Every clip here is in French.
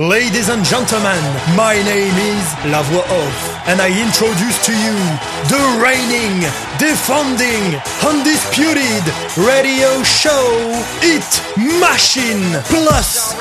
Ladies and gentlemen, my name is La Voix Off, and I introduce to you the reigning, defending, undisputed radio show Hit Machine Plus.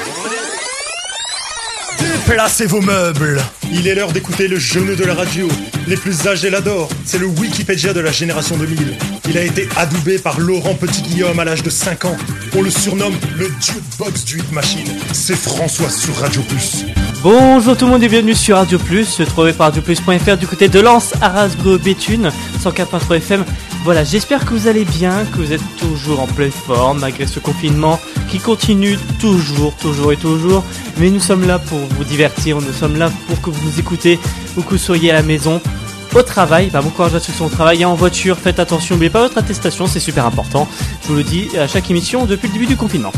Déplacez vos meubles. Il est l'heure d'écouter le genou de la radio. Les plus âgés l'adorent. C'est le Wikipédia de la génération 2000. Il a été adoubé par Laurent Petit-Guillaume à l'âge de 5 ans. On le surnomme le jukebox du Hit Machine. C'est François sur Radio Plus. Bonjour tout le monde et bienvenue sur Radio Plus, trouvé par radioplus.fr du côté de Lens, Arras, Greux, Béthune, 104.3 FM. Voilà, j'espère que vous allez bien, que vous êtes toujours en pleine forme malgré ce confinement qui continue toujours. Mais nous sommes là pour vous divertir, nous sommes là pour que vous nous écoutez, ou que vous soyez à la maison, au travail. Bon courage à ceux qui sont au travail et en voiture, faites attention, n'oubliez pas votre attestation, c'est super important. Je vous le dis à chaque émission depuis le début du confinement.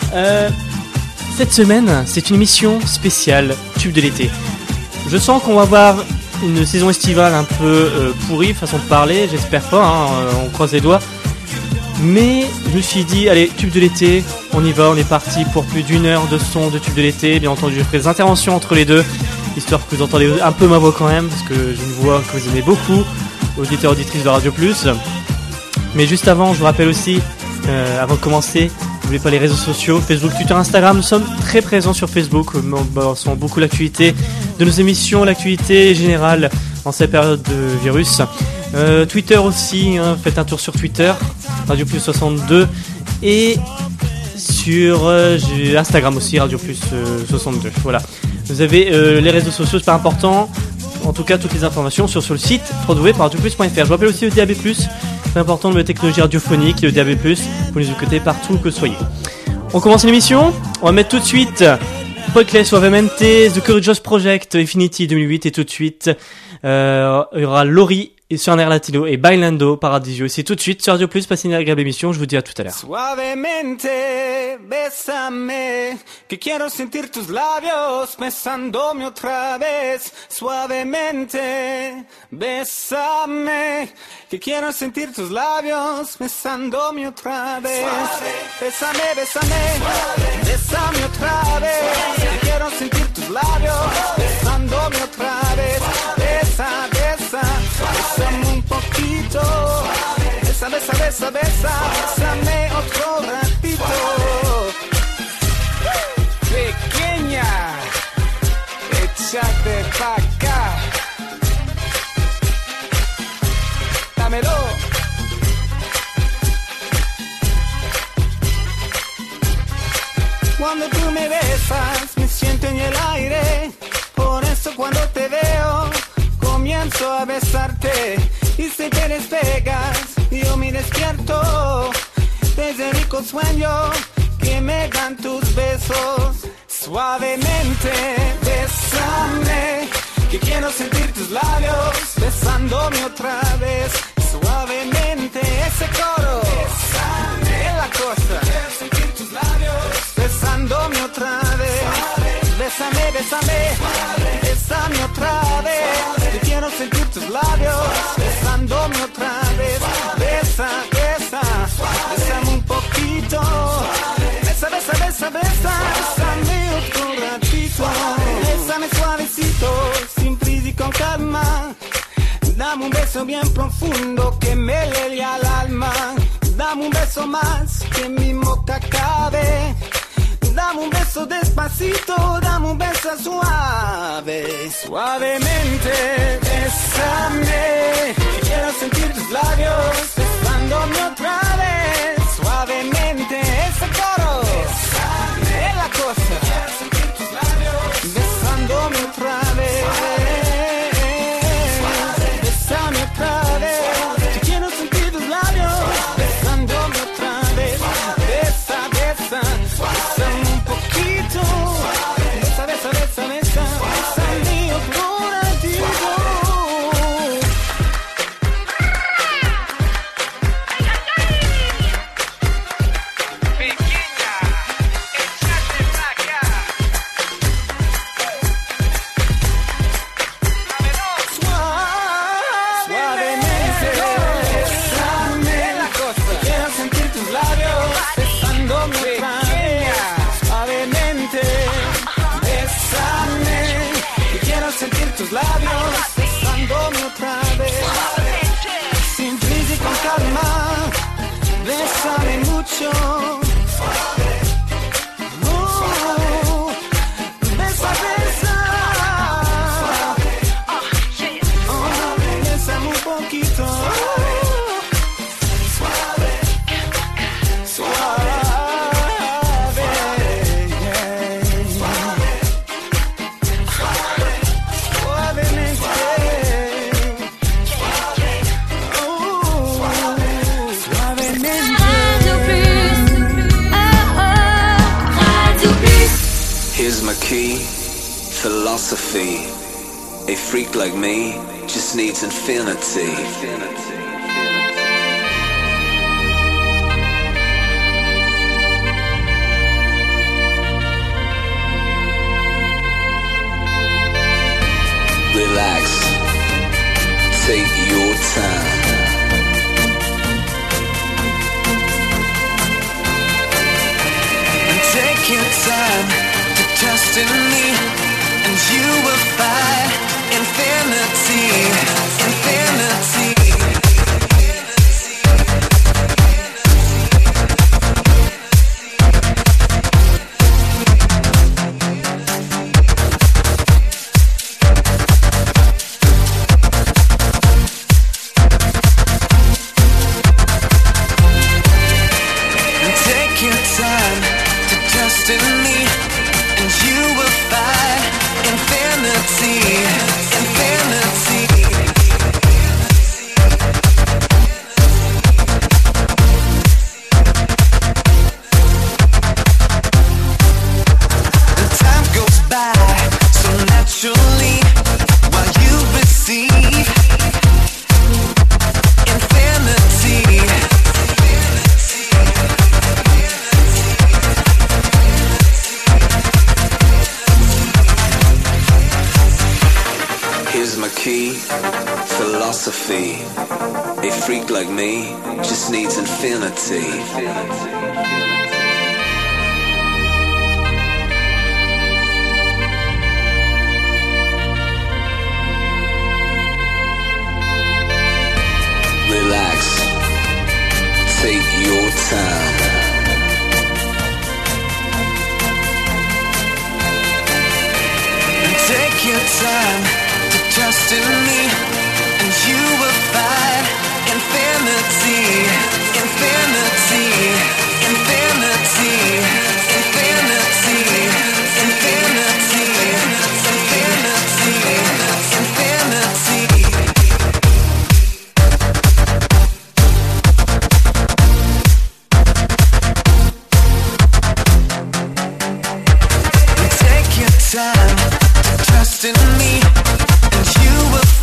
Cette semaine, c'est une émission spéciale tube de l'été. Je sens qu'on va avoir une saison estivale un peu pourrie, façon de parler, j'espère pas, on croise les doigts. Mais je me suis dit, allez, tube de l'été, on y va, on est parti pour plus d'une heure de son de tube de l'été. Bien entendu, je ferai des interventions entre les deux, histoire que vous entendez un peu ma voix quand même, parce que j'ai une voix que vous aimez beaucoup, auditeurs, auditrices de Radio Plus. Mais juste avant, je vous rappelle aussi, avant de commencer, n'oubliez pas les réseaux sociaux, Facebook, Twitter, Instagram. Nous sommes très présents sur Facebook, on balance beaucoup l'actualité de nos émissions, l'actualité générale en cette période de virus. Twitter aussi, faites un tour sur Twitter, Radio Plus 62, et sur Instagram aussi, Radio Plus 62. Voilà, vous avez les réseaux sociaux, c'est pas important. En tout cas, toutes les informations sur le site www.radioplus.fr. Je vous rappelle aussi le DAB+. C'est important de la technologie radiophonique, le DAB+, pour les écouter partout que vous soyez. On commence l'émission, on va mettre tout de suite Poikley, Suavemente, The Courageous Project, Infinity 2008, et tout de suite, il y aura Lori et Suaner Latino et Bailando Paradisio. C'est tout de suite sur Radio Plus, passez une agréable émission, je vous dis à tout à l'heure. Suavemente, bésame, que quiero sentir tus labios besándome otra vez. Suavemente, bésame, que quiero sentir tus labios besándome otra vez. Suave. Bésame, bésame, suave. Bésame otra vez, suave. Que quiero sentir tus labios besándome otra vez. Besa, besa, bésame un poquito. Besa, besa, besa, besa, bésame otro ratito. Pequeña, échate pa' acá. Dámelo. Cuando tú me besas, me siento en el aire. Por eso cuando te veo, comienzo a besarte. Y si te despegas, yo me despierto desde el rico sueño que me dan tus besos. Suavemente, bésame, que quiero sentir tus labios besándome otra vez. Suavemente, ese coro, bésame, es la cosa. Quiero sentir tus labios besándome otra vez. Suave. Bésame, bésame, suave. Bésame otra vez. Suave. Quiero sentir tus labios suave. Besándome otra vez. Suave. Besa, besa, suave. Bésame un poquito. Suave. Besa, besa, besa, besa. Bésame otro ratito. Suave. Bésame suavecito, sin prisa y con calma. Dame un beso bien profundo que me llegue al alma. Dame un beso más que mi boca cabe. Dame un beso despacito, dame un beso suave. Suavemente, bésame, que quiero sentir tus labios besándome otra vez. Suavemente, ese coro, bésame, es la cosa. Quiero sentir tus labios besándome otra vez. Bésame otra vez, que quiero sentir tus labios besándome otra vez. Besa, besa, bésame un poquito. Besa, besa, besa, besa, bésame otro ratito. labios besándome otra vez. Sin prisa y con calma, bésame mucho. Besa, besa. Bésame un poquito. Suave. Here's my key, philosophy. A freak like me just needs infinity. Relax, take your time. Take your time to trust in me, and you will find infinity, infinity. Take your time to trust in me, and you will find infinity, infinity. And time goes by so naturally while you receive infinity. Here's my key, philosophy. A freak like me just needs infinity. Relax, take your time. Take your time to trust in me, and you will find infinity, infinity, infinity, infinity, infinity, infinity, infinity. Take your time to trust in me, and you will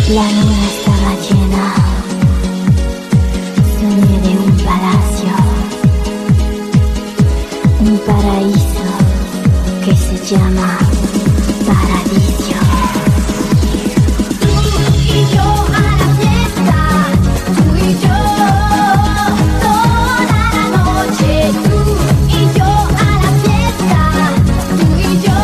La luna estaba llena, soñé de un palacio, un paraíso que se llama Paradiso. Tú y yo a la fiesta, tú y yo toda la noche, tú y yo a la fiesta, tú y yo.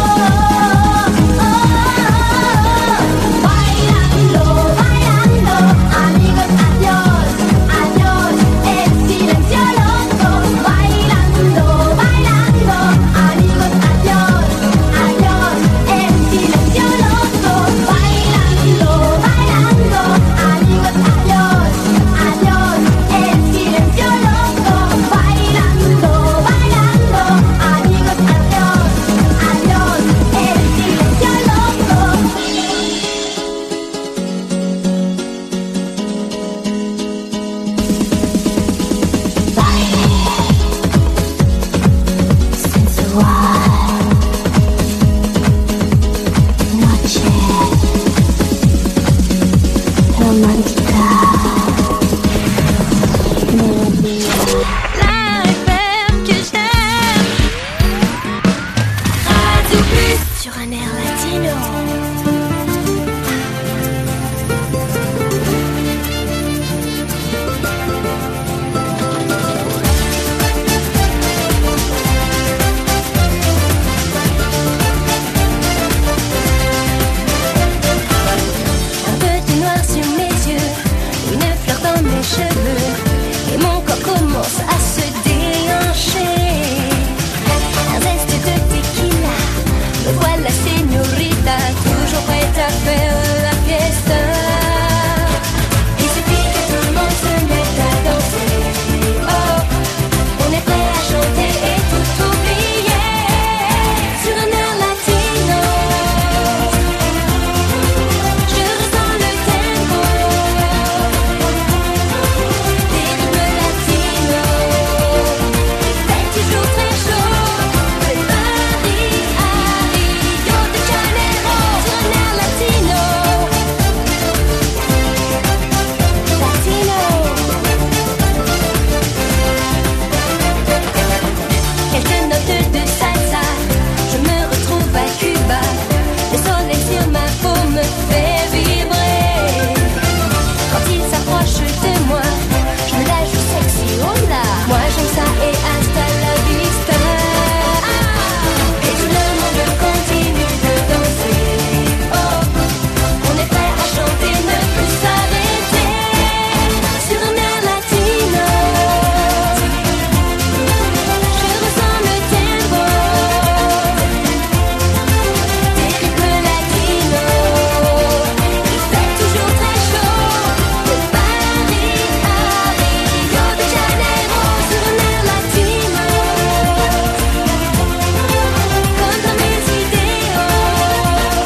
Bailando, bailando, amigos, adiós, adiós, el silencio loco. Bailando, bailando, amigos, adiós, adiós, el silencio loco. Bailando, bailando, amigos, adiós, adiós, el silencio loco. Bailando, bailando, amigos, adiós, adiós, el silencio loco. Baile sensual, noche romántica, melodía. La FM que j'aime, Radio Plus sur un air latino. Un peu de noir sur mes yeux, une fleur dans mes cheveux, et mon corps commence à se déhancher. Un zeste de tequila, me voilà señorita, toujours prête à faire la fiesta. Il suffit que tout le monde se mette à danser. Oh, on est prêt à chanter et tout oublier sur un air latino. Je ressens le tempo des rythmes latinos. Il fait toujours très chaud de Paris à Rio de Janeiro sur un air latino. Quelques notes de salsa, je me retrouve à Cuba. Le soleil sur ma peau me fait vibrer. Quand il s'approche de moi, je me la joue sexy, oh là. Moi j'aime ça et hasta la vista. Et tout le monde continue de danser. Oh, on est prêt à chanter, ne plus s'arrêter sur un air latino. Je ressens le tempo des rythmes latinos. Il fait toujours très chaud de Paris à Rio de Janeiro sur un air latino. Comme dans mes idéaux,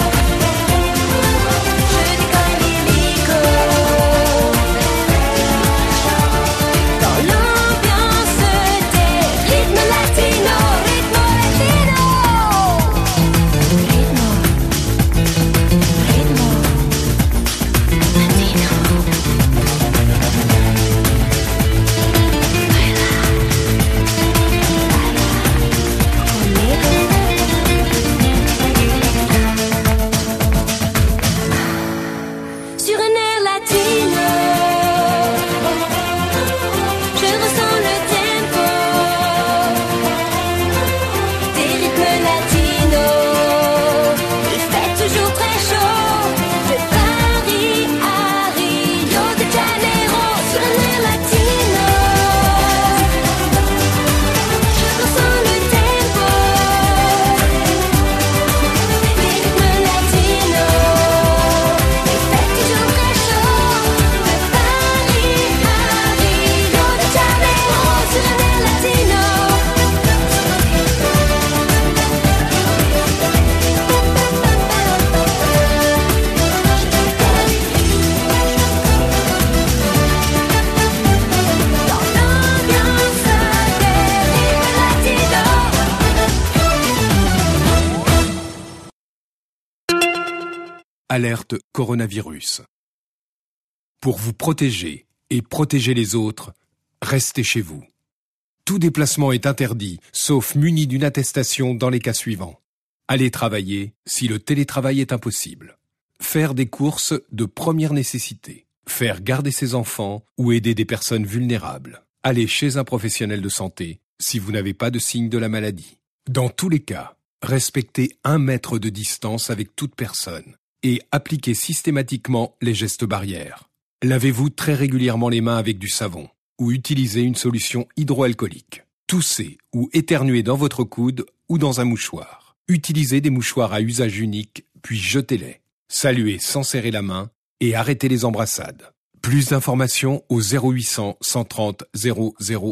je décolle l'hélico dans l'ambiance des rythmes latinos, rythme latino. Sur un air latino, je ressens le tempo des rythmes latinos. Il fait toujours très chaud de Paris à Rio de Janeiro sur un air latino. Je ressens le tempo des rythmes latinos. Il fait toujours très chaud de Paris à Rio de Janeiro sur un air latino. Dans l'ambiance des rythmes latinos. Alerte coronavirus. Pour vous protéger et protéger les autres, restez chez vous. Tout déplacement est interdit, sauf muni d'une attestation dans les cas suivants. Aller travailler si le télétravail est impossible. Faire des courses de première nécessité. Faire garder ses enfants ou aider des personnes vulnérables. Aller chez un professionnel de santé si vous n'avez pas de signe de la maladie. Dans tous les cas, respectez 1 mètre de distance avec toute personne et appliquez systématiquement les gestes barrières. Lavez-vous très régulièrement les mains avec du savon ou utilisez une solution hydroalcoolique. Toussez ou éternuez dans votre coude ou dans un mouchoir. Utilisez des mouchoirs à usage unique, puis jetez-les. Saluez sans serrer la main et arrêtez les embrassades. Plus d'informations au 0800 130 000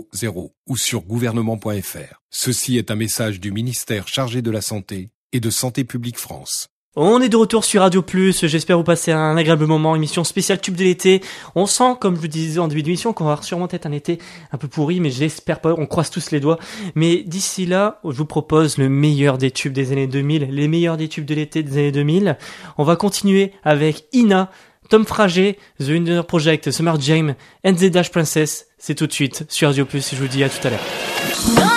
ou sur gouvernement.fr. Ceci est un message du ministère chargé de la Santé et de Santé publique France. On est de retour sur Radio Plus, j'espère vous passer un agréable moment, émission spéciale tube de l'été. On sent, comme je vous disais en début d'émission, qu'on va sûrement être un été un peu pourri, mais j'espère pas, on croise tous les doigts. Mais d'ici là, je vous propose le meilleur des tubes des années 2000, les meilleurs des tubes de l'été des années 2000. On va continuer avec Ina, Tom Frager, The Under Project, Summer Jam, and the Dash Princess. C'est tout de suite sur Radio Plus, je vous dis à tout à l'heure.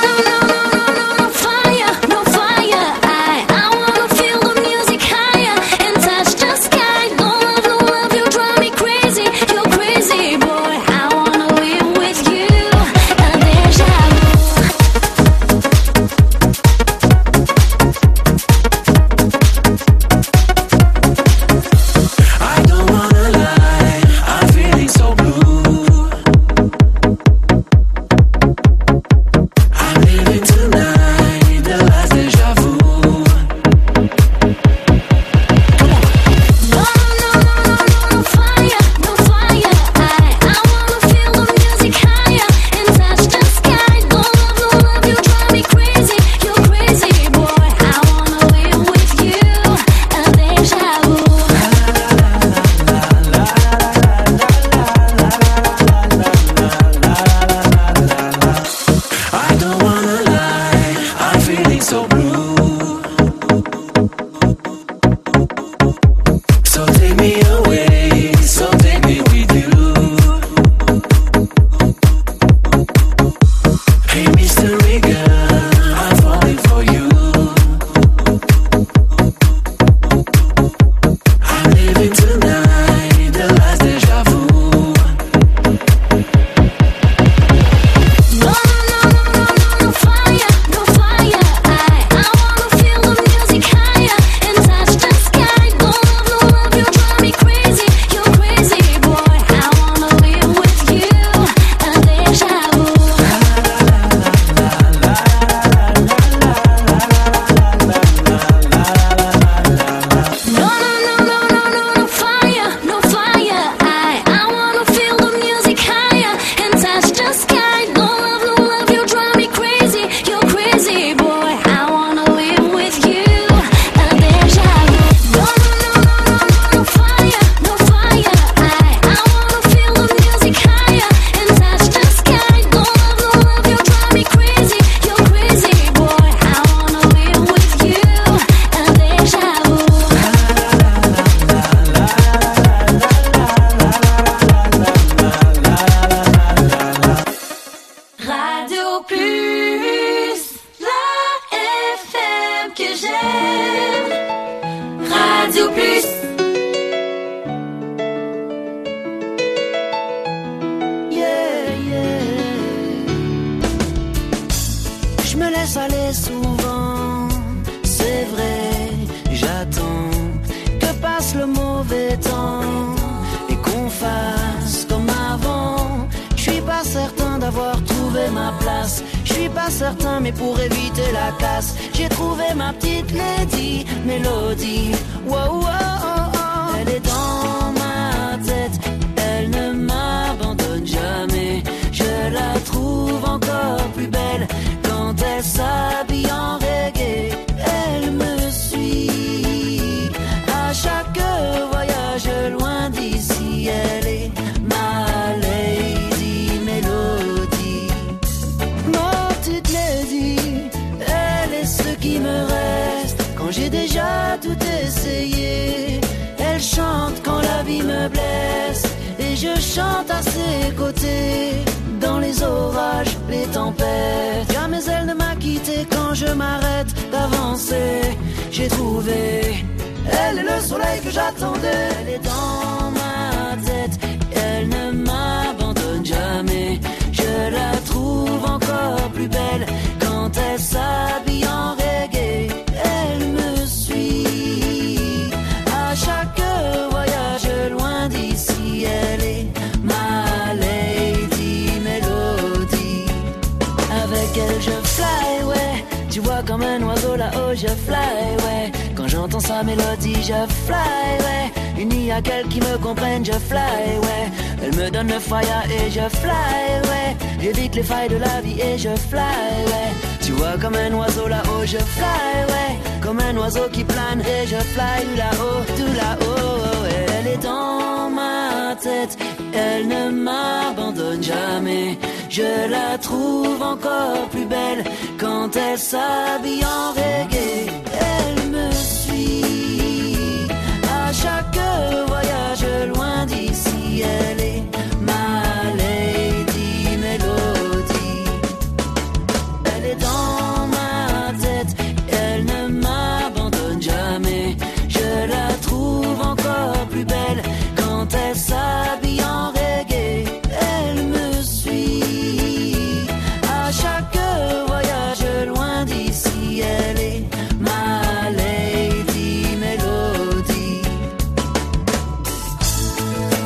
Tout essayé, elle chante quand la vie me blesse et et je chante à ses côtés. Dans les orages, les tempêtes, jamais elle ne m'a quitté quand je m'arrête d'avancer. J'ai trouvé, elle est le soleil que j'attendais. Elle est dans ma tête, elle ne m'abandonne jamais. Je la trouve encore plus belle quand elle s'habille en reggae. Elle me suit à chaque voyage loin d'ici. Elle est ma lady mélodie. Avec elle je fly, ouais. Tu vois comme un oiseau là-haut je fly, ouais. Quand j'entends sa mélodie je fly, ouais. Unis à qu'elle qui me comprenne je fly, ouais. Elle me donne le fire et je fly, ouais. J'évite les failles de la vie et je fly, ouais. Tu vois comme un oiseau là-haut je fly, ouais. Comme un oiseau qui plane et je fly tout là-haut, ouais. Elle est dans ma tête, elle ne m'abandonne jamais. Je la trouve encore plus belle quand elle s'habille en reggae. Elle me suit à chaque voyage loin d'ici. Elle est ma lady mélodie. Elle est dans ma tête, elle ne m'abandonne jamais. Je la trouve encore plus belle quand elle s'habille en reggae. Elle me suit à chaque voyage loin d'ici. Elle est ma lady mélodie.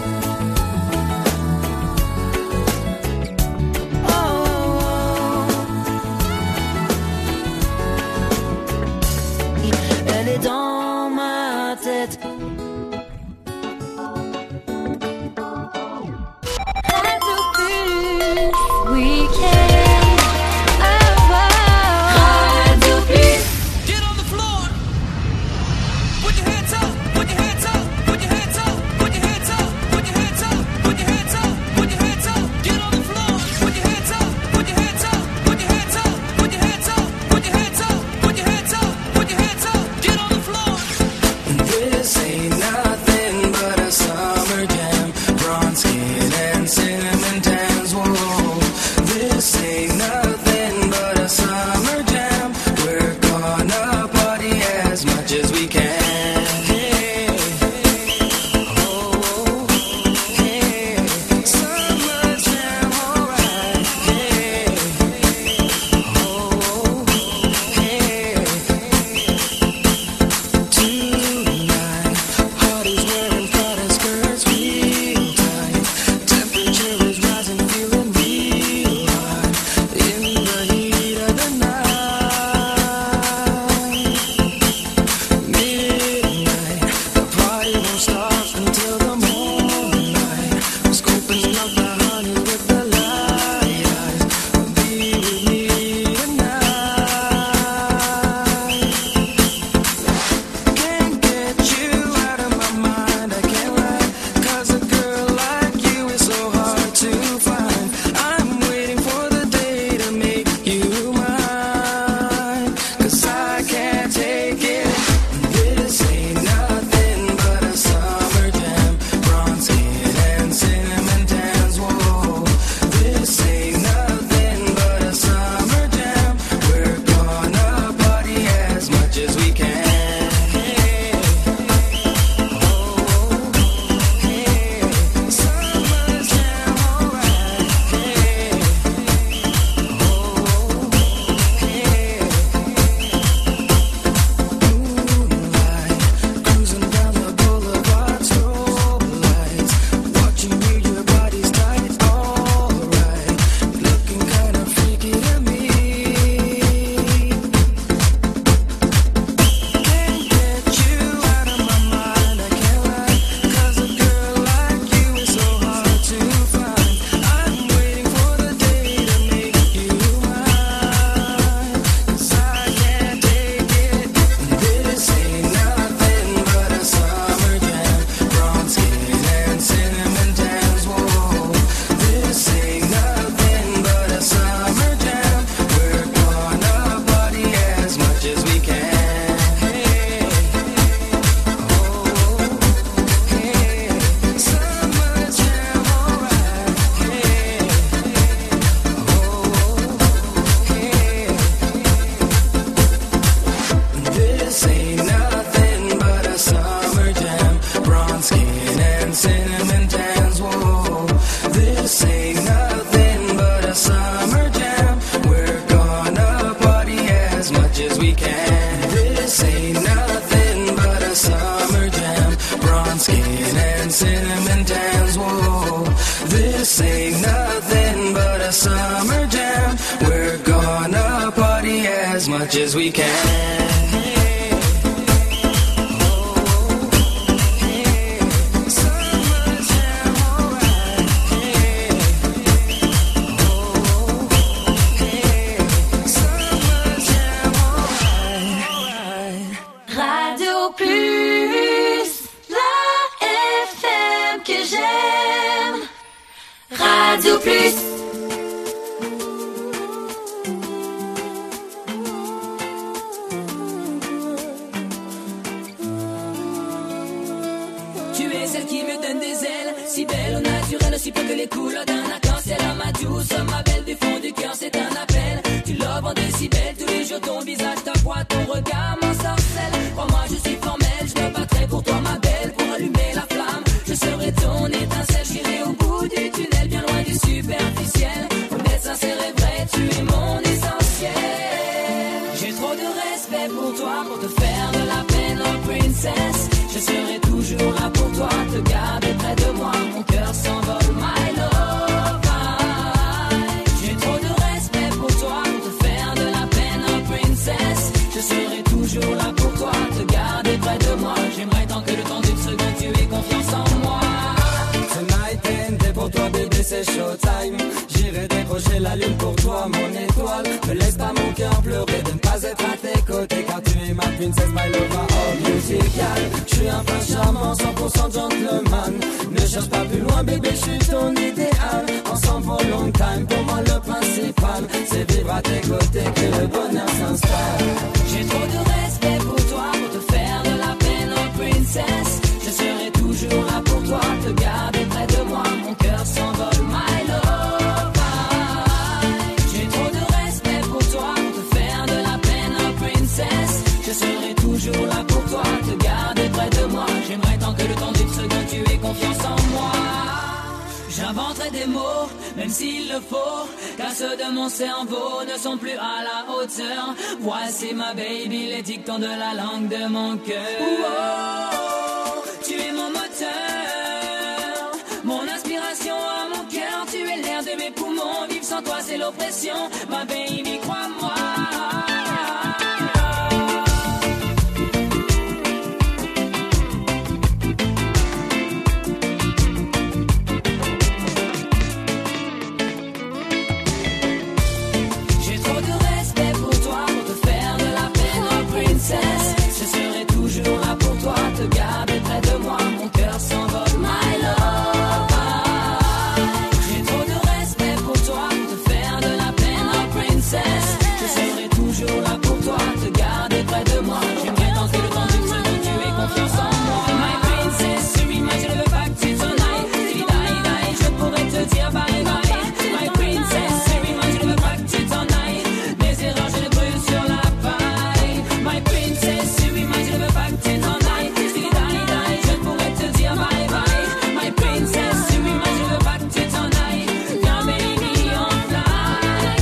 time and dance, whoa. This ain't nothing but a summer jam. We're gonna party as much as we can. Radio Plus. Tu es celle qui me donne des ailes, si belle au naturel, aussi peu que les couleurs d'un arc-en-ciel. Ma douce, ma belle du fond du cœur, c'est un appel. Tu lobes en décibels, tous les jours ton visage, ta voix, ton regard m'ensorcelle. Crois-moi, je suis formelle, je me battrai pour toi ma belle, pour allumer la flamme. Je serai ton étincelle, j'irai au bout du tunnel, bien loin du superficiel. Honnête, sincère et vrai, tu es mon essentiel. J'ai trop de respect pour toi, pour te faire de la peine, oh princess. Je serai toujours là pour toi, te garder près de moi. Mon cœur s'envole, my love. J'ai trop de respect pour toi, pour te faire de la peine, oh princess. Je serai toujours là pour toi, te garder près de moi. J'aimerais tant que le temps d'une seconde, tu aies confiance en moi. Tonight and pour toi bébé c'est showtime. J'irai décrocher la lune pour toi mon étoile. Ne laisse pas mon cœur pleurer de ne pas être à tes côtés, car tu es ma princesse, my lover, oh musical. Je suis un prince charmant, 100% gentleman. Ne cherche pas plus loin bébé, je suis ton idéal. Ensemble for long time, pour moi le principal c'est vivre à tes côtés, que le bonheur s'installe. J'ai trop de respect pour toi, pour te faire de la peine, oh princess. Je serai toujours là pour toi, te garder près de moi. Mon cœur s'envole, my love. J'ai trop de respect pour toi, pour te faire de la peine, oh princess. Je serai toujours là pour toi, te garder près de moi. J'aimerais tant que le temps d'une seconde, tu aies confiance en moi. J'inventerai des mots, même s'il le faut, car ceux de mon cerveau ne sont plus à la hauteur. Voici ma baby, les dictons de la langue de mon cœur. Oh, tu es mon moteur, mon inspiration à mon cœur. Tu es l'air de mes poumons, vivre sans toi c'est l'oppression. Ma baby, crois-moi. Je serai toujours là pour toi, te garder près de moi. Mon cœur s'envole, my love. J'ai trop de respect pour toi, te faire de la peine, oh princess. Je serai toujours là pour toi, te garder près de moi. J'aimerais tant que le temps d'une seconde, tu aies confiance en moi. My princess, suis-moi, je ne veux pas que tu t'en ailles. Si die, die, je pourrais te dire bye bye. My princess, suis-moi, je ne veux pas que tu t'en ailles. Mes erreurs, je les brûle sur la paille. My princess, suis-moi, je ne veux pas que tu t'en ailles. Si die, die, je pourrais te dire bye bye. My princess, suis-moi, je ne veux pas que tu t'en ailles. Viens baby, on fly.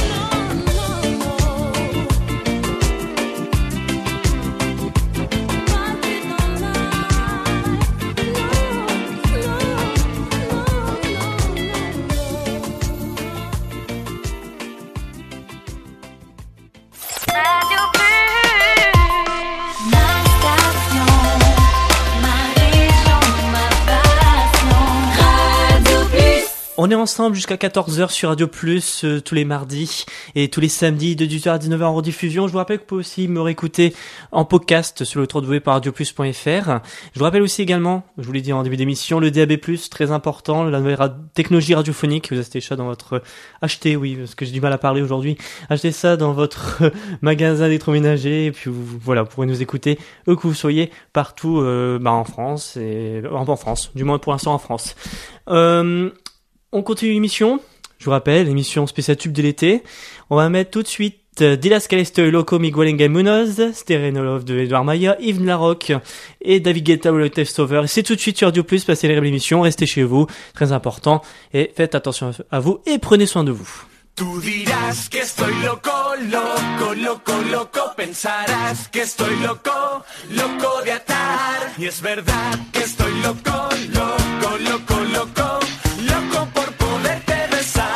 Radio Plus. Ma station, ma région, ma passion. Radio Plus. On est ensemble jusqu'à 14h sur Radio Plus tous les mardis et tous les samedis de 18h à 19h en rediffusion. Je vous rappelle que vous pouvez aussi me réécouter en podcast sur le www.radioplus.fr. Je vous rappelle aussi également, je vous l'ai dit en début d'émission, le DAB+, très important, la nouvelle technologie radiophonique. Vous achetez ça dans votre... Achetez, oui, parce que j'ai du mal à parler aujourd'hui. Achetez ça dans votre magasin d'électroménager et puis voilà, vous pourrez nous écouter où que vous soyez partout en France, et en France, du moins pour l'instant en France. On continue l'émission. Je vous rappelle, l'émission spéciale tube de l'été. On va mettre tout de suite Dilas Calesto et Loco, Miguel Engel Munoz, Stereo Love de Edouard Maya, Yves Larocque et David Guetta le Test Over. C'est tout de suite sur Radio Plus. Passez l'émission, restez chez vous, très important, et faites attention à vous et prenez soin de vous. Tú dirás que estoy loco, loco, loco, loco. Pensarás que estoy loco, loco de atar. Y es verdad que estoy loco, loco, loco, loco, loco por poderte besar.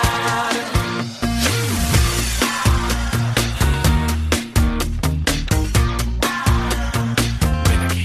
Ven aquí.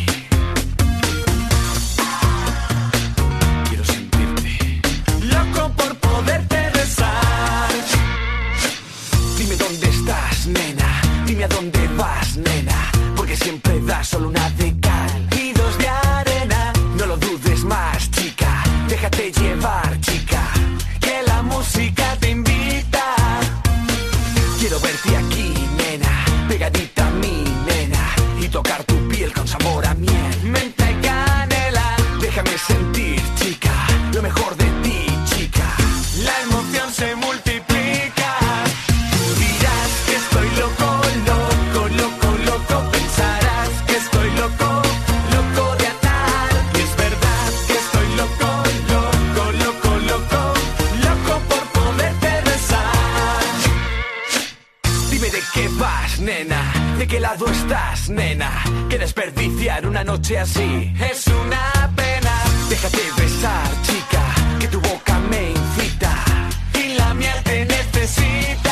Quiero sentirte. Loco por poderte besar. Dime dónde estás, nena. Dime a dónde vas, nena. Porque siempre das solo una de cal y dos de arena. No lo dudes más, chica. Déjate llevar, chica. Que la música te invita. Quiero verte aquí, nena. Pegadita a mí, nena. Y tocar tu piel con sabor a miel. Menta y canela. Déjame sentir, chica. Lo mejor de ti, chica. La emoción se multiplica. Loco, loco, loco, loco, pensarás que estoy loco, loco de atar. Y es verdad que estoy loco, loco, loco, loco, loco por poderte besar. Dime de qué vas, nena, de qué lado estás, nena. Que desperdiciar una noche así es una pena. Déjate besar, chica, que tu boca me incita y la mía te necesita.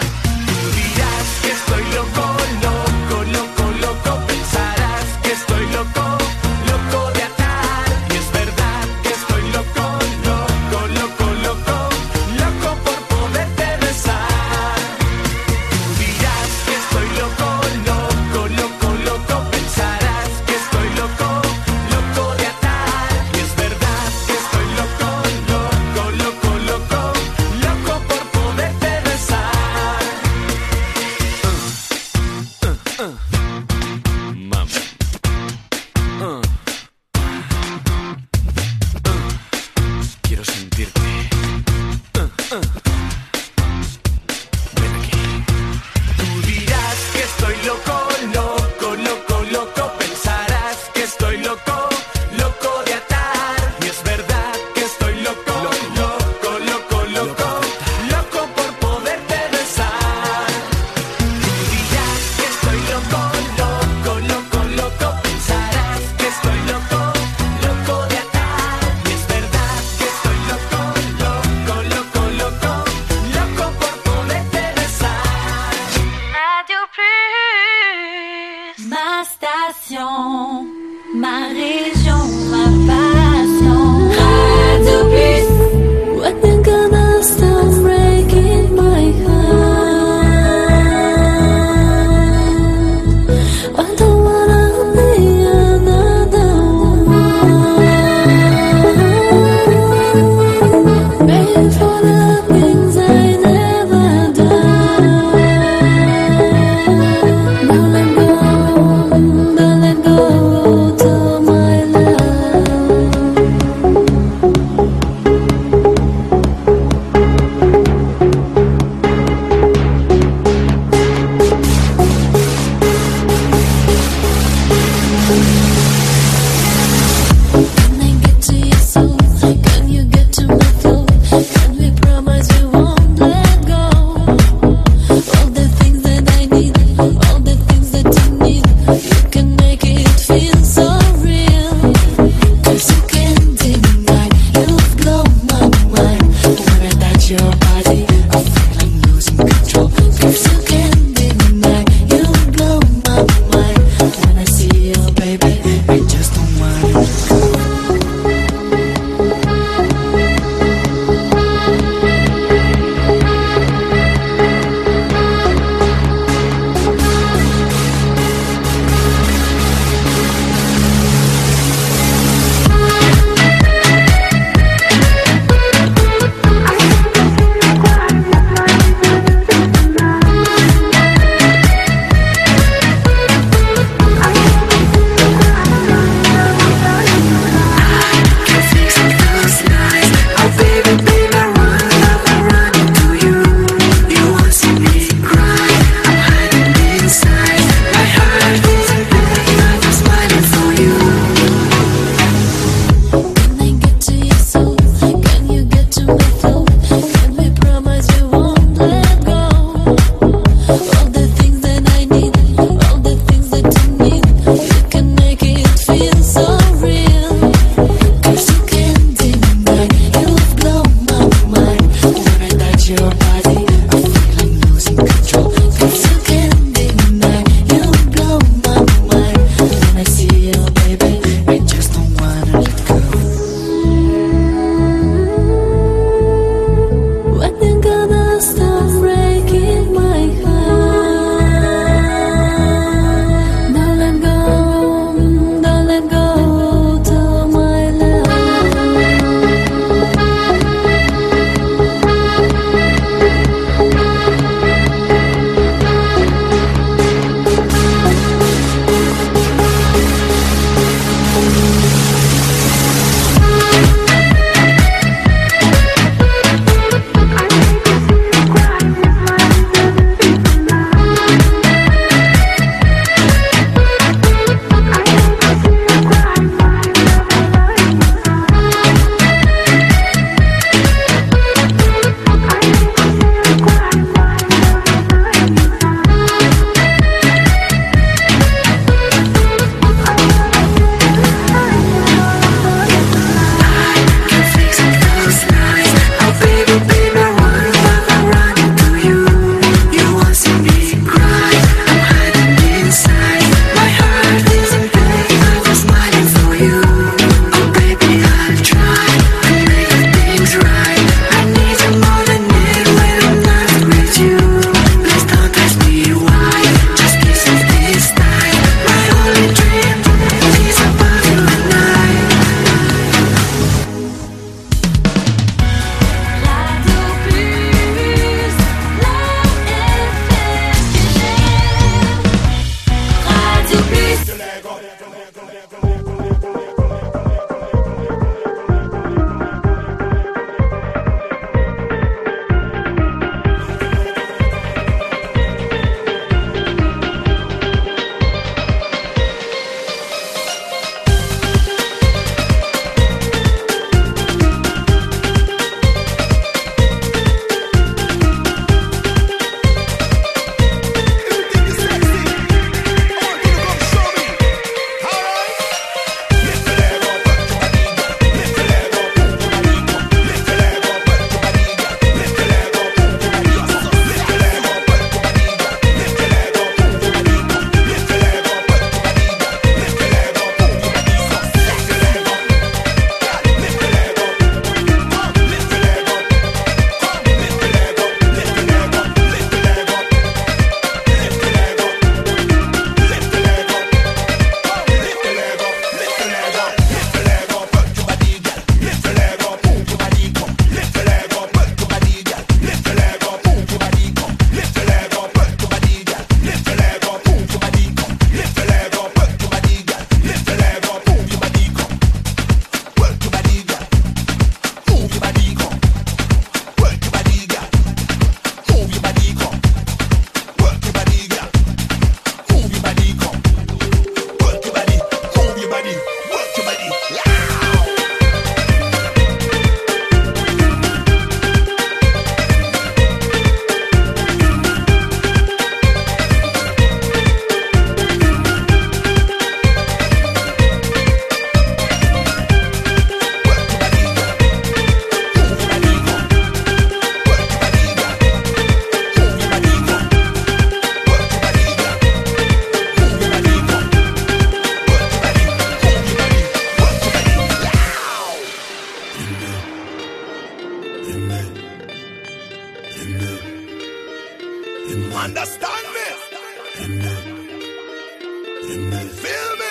Estoy loco, loco, loco, loco. Pensarás que estoy loco, loco de atar. Y es verdad que estoy loco, loco, loco, loco, loco por poderte besar. Tú dirás que estoy loco, loco, loco, loco. Pensarás que estoy loco, loco de atar. Y es verdad que estoy loco, Understand me? Feel me?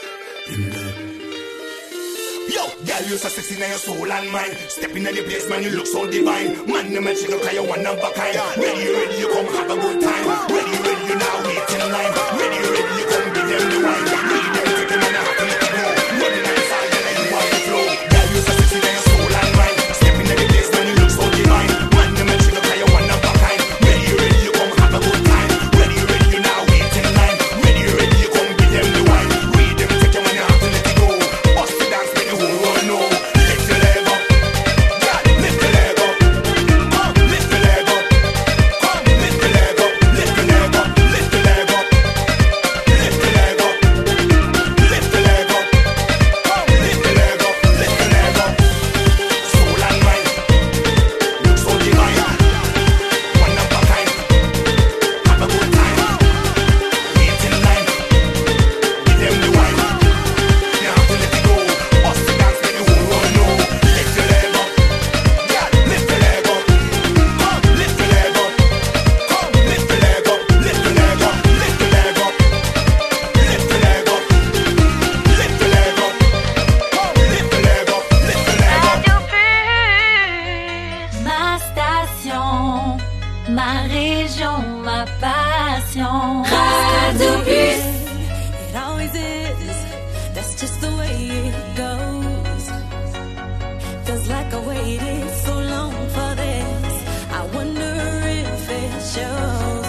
Yo, girl, you so sexy now your soul and mind. Stepping in the place, man, you look so divine. Man, the man, she look like you one of a kind. Ready, you come have a good time. Ready, you now wait in line. Ready, you come give them the wine. Lead them, take them and I have to let it go. Running outside, then you want to flow. Girl, you so sexy now your soul and mind. Stepping in the place, man, you look so divine. Man, the man, she look like you one of a kind. Ready, you come have a good time. Ready, you now wait in line. Ready, you come give them the wine. Read them, take them and I have to let it go. Bust the dance, make the whole world know. Lift your leg up, girl, lift your leg up. Come, lift your leg up. Come, lift your leg up. Lift your leg up. Lift your leg up. Lift your leg up. Lift your leg up. Come, lift your leg up. Lift your leg up. Soul and mind, look so divine. One of a kind. Have a good time. Wait in line. Give them the wine. You have to let it go. Bust the dance, make the whole world know. Lift your leg up, girl. Lift your leg up. Come, lift your leg up. Come, lift your leg up. Lift your leg up. Lift your leg up. Lift your leg up. Lift your leg up. Come, lift your leg up. Lift your leg up. Radio Plus, ma station, ma région, ma passion. Radio Plus. It always is. That's just the way it goes. Feels like I waited so long for this. I wonder if it shows.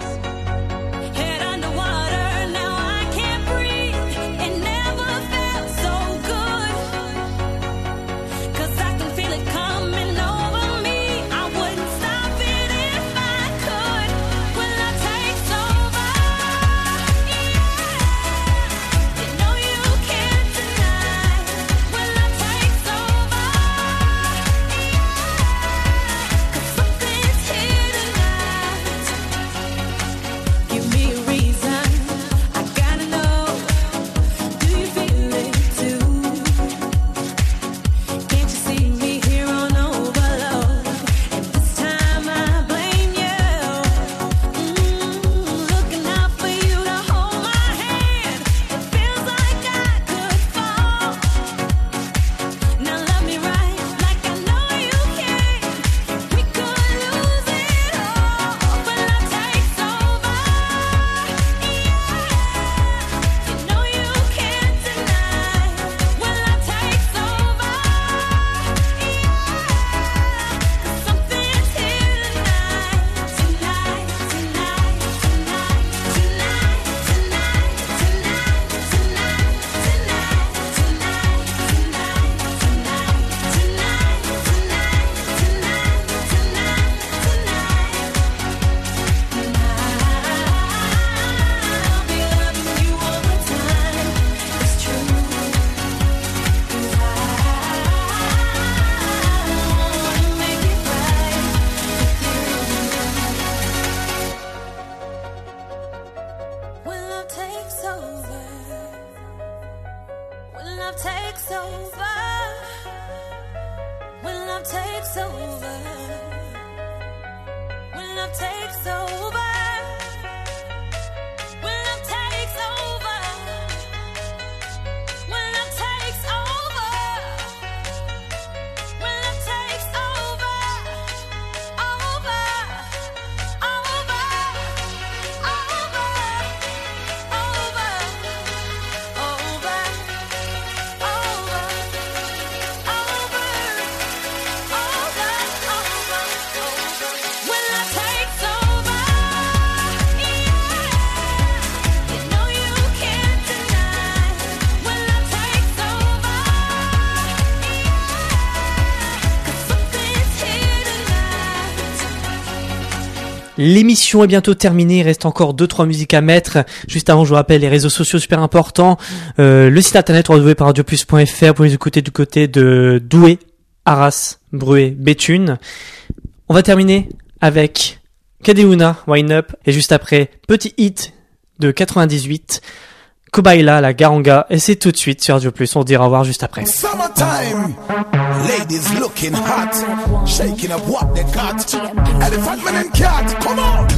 Head underwater, now I can't breathe. It never felt so good. 'Cause I can feel it coming over me. I wouldn't stop it if I could. Will I take over? Yeah. You know you can't deny. Will I take over? Yeah. 'Cause something's here tonight. Give me a reason. I gotta know. Do you feel it too? Can't you see me here on overload? And this time I blame you. Looking out for you to hold my hand. It feels like I could fall. Now love me right, like I know you can. We could lose it all. Will I take over? Yeah. You know you can't deny. Will I take over? Yeah. 'Cause something's here tonight. Tonight, tonight, tonight, tonight, tonight, tonight, tonight, tonight, I'll be loving you all the time. It's true. 'Cause I wanna make it right with you. When love takes over. When love takes over. When love takes over. When love takes over. When love takes over. When love takes over. When love takes over. Over. Over. Over. Over. Over. When love takes over, yeah. You know you can't deny. When love takes over, yeah. 'Cause something's here tonight. L'émission est bientôt terminée, il reste encore 2-3 musiques à mettre. Juste avant, je vous rappelle les réseaux sociaux super importants. Le site internet www.radioplus.fr pour les écouter du côté de Douai, Arras, Bruay, Béthune. On va terminer avec Kadeouna, Wine Up, et juste après, petit hit de 98, Kubaila, la Garanga, et c'est tout de suite sur Radio Plus. On dira au revoir juste après. Summertime, ladies looking hot, shaking up what they got. Elephant man and cat, come on.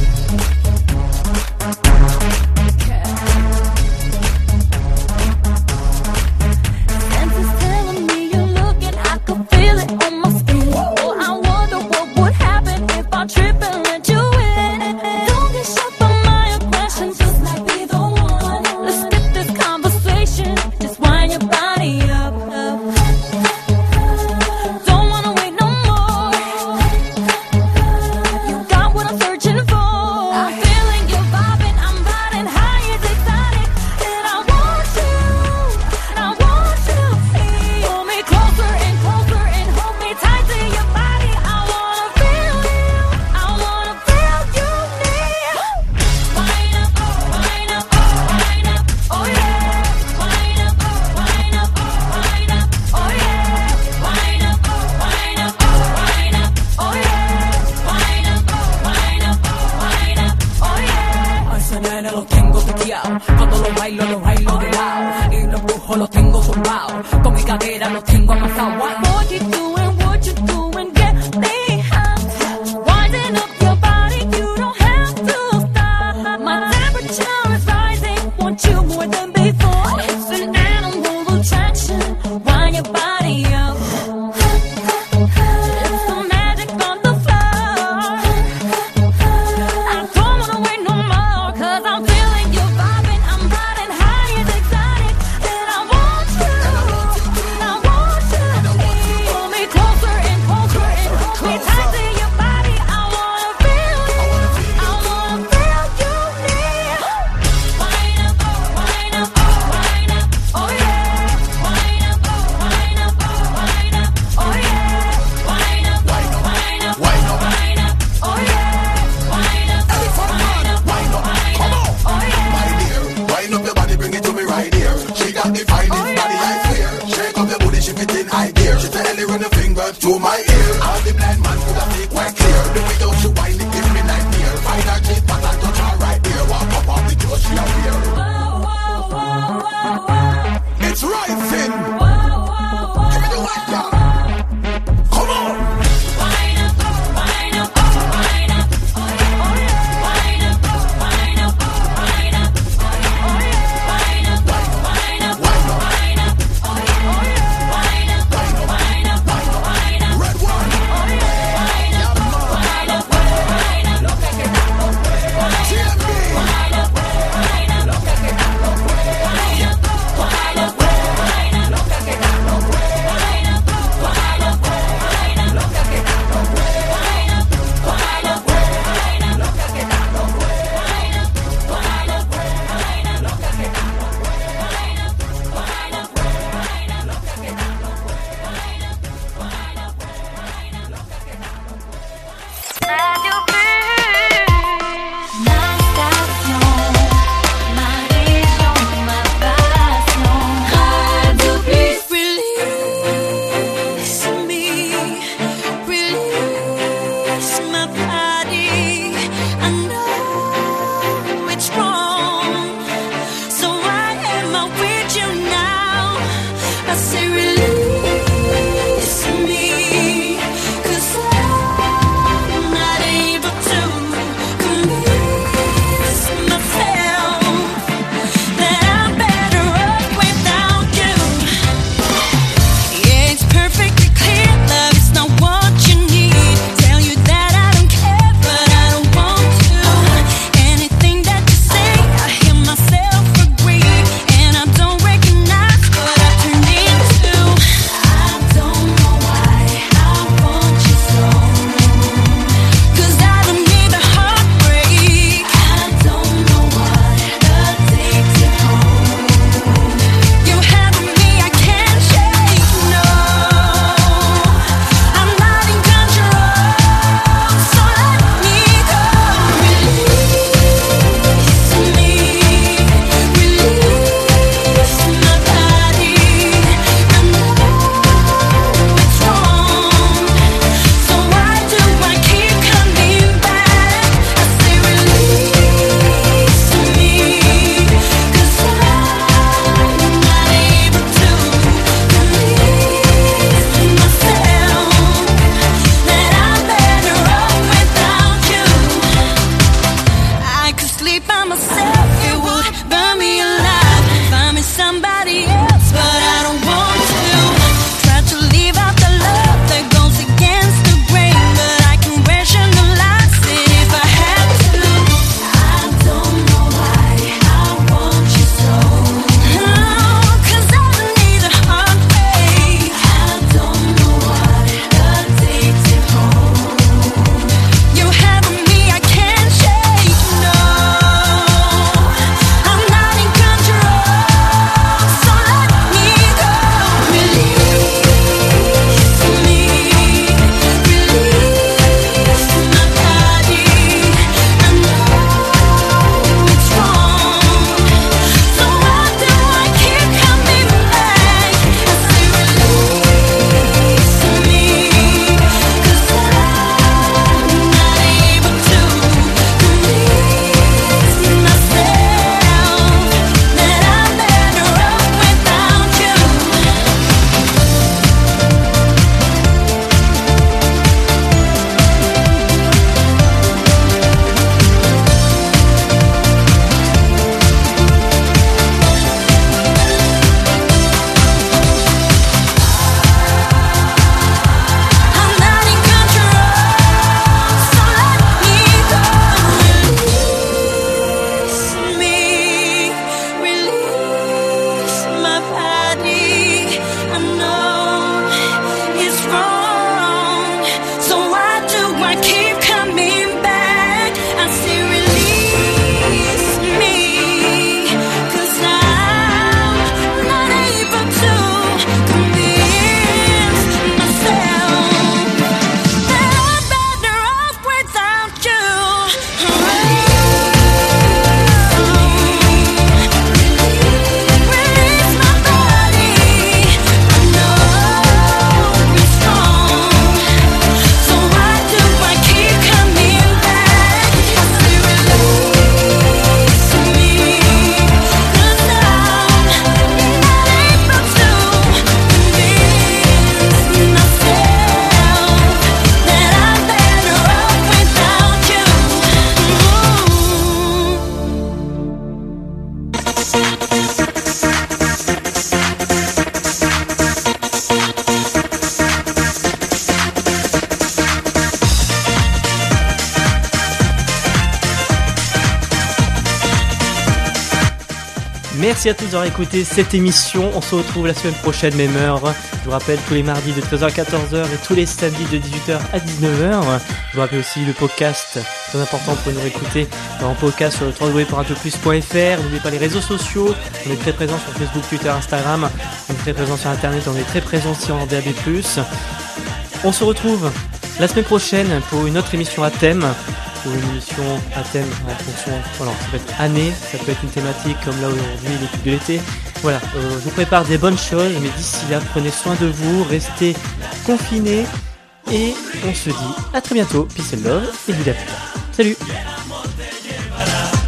Merci à tous d'avoir écouté cette émission. On se retrouve la semaine prochaine, même heure. Je vous rappelle, tous les mardis de 13h à 14h et tous les samedis de 18h à 19h. Je vous rappelle aussi le podcast, très important pour nous écouter en podcast sur le www.radioplus.fr. N'oubliez pas les réseaux sociaux. On est très présent sur Facebook, Twitter, Instagram. On est très présent sur Internet. On est très présent aussi en DAB+. On se retrouve la semaine prochaine pour une autre émission à thème. Pour une émission à thème en fonction, voilà, ça peut être année, ça peut être une thématique comme là aujourd'hui, l'équipe de l'été. Voilà, je vous prépare des bonnes choses, mais d'ici là, prenez soin de vous, restez confinés et on se dit à très bientôt. Peace and love et vive la paix. Salut.